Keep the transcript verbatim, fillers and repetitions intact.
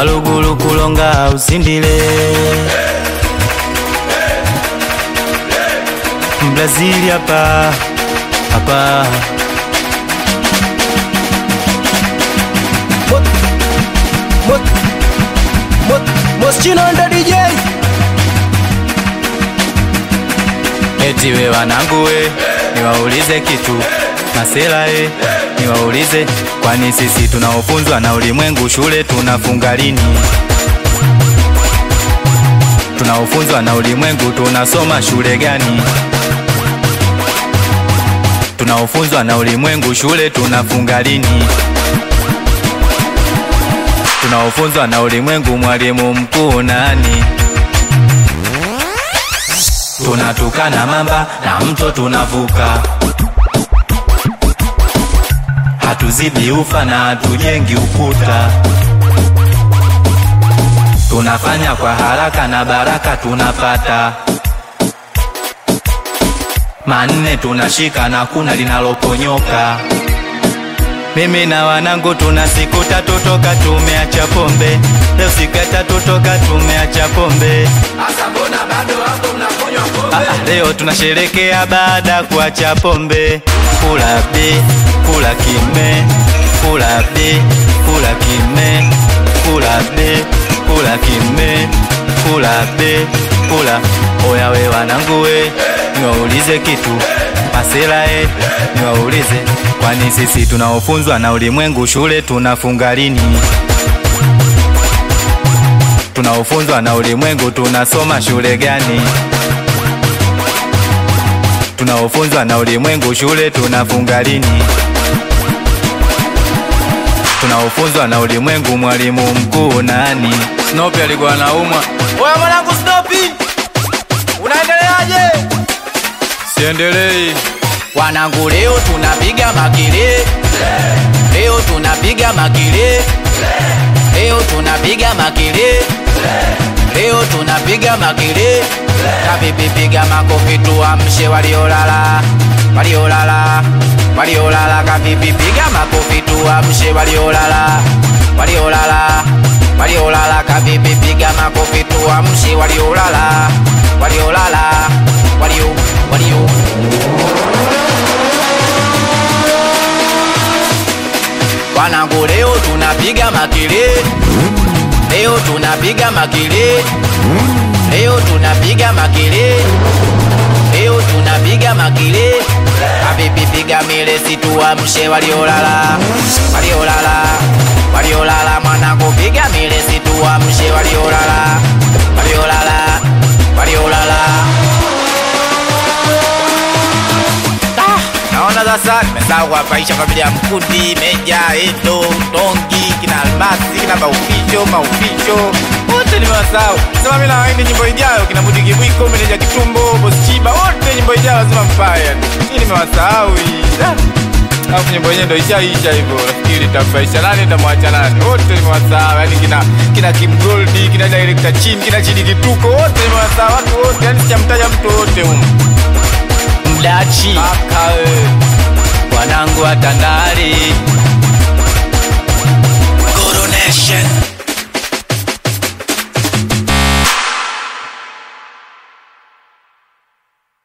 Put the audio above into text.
Waluguru kulonga usindile Brazil hapa hapa Mot Mot Moschino ndo D J. Eti we wanangu we niwaulize kitu Masela e niwaulize kwani sisi tunaofunzwa na ulimwengu shule tunafunga lini? Tunaofunzwa na ulimwengu tunasoma shule gani? Tunaofunzwa na ulimwengu shule tunafunga lini? Tunaofunzwa na ulimwengu mwalimu mkuu nani? Tunatukana mamba na mto tunavuka. Hatuzibi ufa na hatujengi ukuta. Tunafanya kwa haraka na baraka tunapata. Manne tunashika na kuna linaloponyoka. Mimi na wanangu tunasiku tatu toka tumeacha pombe. Leo siku ya tatu toka tumeacha pombe. Asa mbona bado hapo mnakunywa pombe? Ah, leo tunasherekea baada kuacha pombe. Kula bi, kula kime, kula bi, kula kime, kula bi, kula kime, kula bi, kula. Oya we wanangu we, niwaulize kitu Masela e, niwaulize kwani sisi tunaofunzwa na ulimwengu shule tunafunga lini? Tunaofunzwa na ulimwengu tunasoma shule gani? Tunaofunzwa na ulimwengu shule tunafunga lini? Tunaofunzwa na ulimwengu mwalimu mkuu nani? Snoopy alikuwa anaumwa. Oya mwanangu Snoopy, unaendeleaje? Siendelei. Wanangu leo tunapiga makile. Leo tunapiga makile. Leo tunapiga makile. Leo tunapiga makile. Kabibi piga makofi tuamshe waliolala. Waliolala. Waliolala kabibi piga makofi tuamshe waliolala. Waliolala. Waliolala kabibi piga makofi tuamshe waliolala. Waliolala. Walio walio Wanangu leo tunapiga makile. Leo tunapiga makile. Leo tunapiga makile. Leo tunapiga makile. Habibi piga mile situamshe waliolala. Waliolala. Waliolala mwanangu piga mile situamshe waliolala. Waliolala. Waliolala. Naona sasa nimesahau kuwapaisha familia Mkundi, Meja, Edo, Tongi, kina Almasi, kina Mauficho, Mauficho wote nimewasahau. Sema mimi nawaindi nyimbo ijayo kina Budi Kibwiko, Meneja Kitumbo, Boss Chiba, wote nyimbo ijayo lazima mpaya. Hii nimewasahau hii. Alafu nyimbo yenyewe ndio ishaisha hivyo. Nafikiri tafaisha nani nitamwacha nani. Wote nimewasahau. Yaani kina kina Kim Goldie, kina Director Chim, kina Chidi Kituko, wote nimewasahau watu wote. Yaani sijamtaja mtu wote huko. Mdachi Akae wanangu wa Tandale